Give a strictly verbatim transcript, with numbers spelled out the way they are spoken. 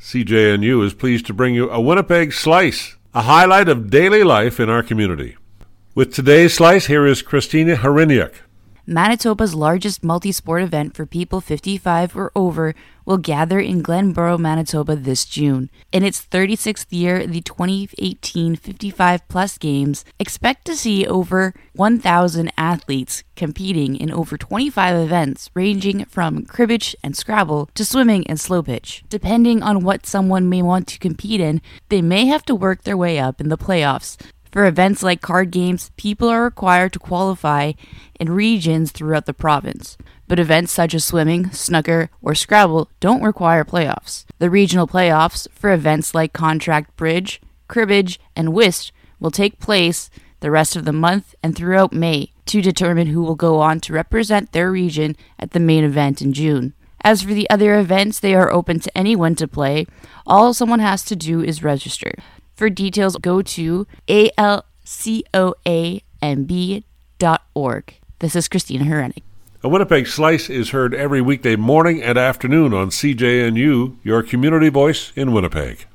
C J N U is pleased to bring you a Winnipeg Slice, a highlight of daily life in our community. With today's Slice, here is Christina Hryniuk. Manitoba's largest multi-sport event for people fifty-five or over will gather in Glenboro, Manitoba this June. In its thirty-sixth year, the twenty eighteen fifty-five plus Games expect to see over one thousand athletes competing in over twenty-five events ranging from cribbage and Scrabble to swimming and slow pitch. Depending on what someone may want to compete in, they may have to work their way up in the playoffs. For events like card games, people are required to qualify in regions throughout the province. But events such as swimming, snooker, or Scrabble don't require playoffs. The regional playoffs for events like contract bridge, cribbage, and whist will take place the rest of the month and throughout May to determine who will go on to represent their region at the main event in June. As for the other events, they are open to anyone to play. All someone has to do is register. For details, go to A L C O A M B dot org. This is Christina Hryniuk. A Winnipeg Slice is heard every weekday morning and afternoon on C J N U, your community voice in Winnipeg.